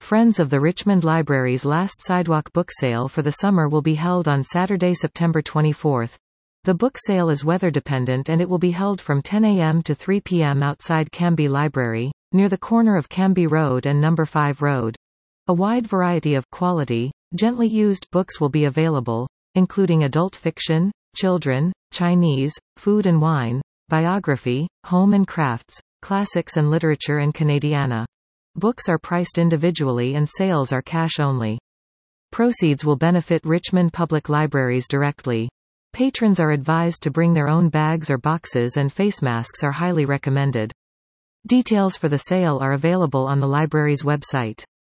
Friends of the Richmond Library's last sidewalk book sale for the summer will be held on Saturday, September 24. The book sale is weather-dependent and it will be held from 10 a.m. to 3 p.m. outside Cambie Library, near the corner of Cambie Road and No. 5 Road. A wide variety of quality, gently used books will be available, including adult fiction, children, Chinese, food and wine, biography, home and crafts, classics and literature and Canadiana. Books are priced individually and sales are cash only. Proceeds will benefit Richmond Public Libraries directly. Patrons are advised to bring their own bags or boxes and face masks are highly recommended. Details for the sale are available on the library's website.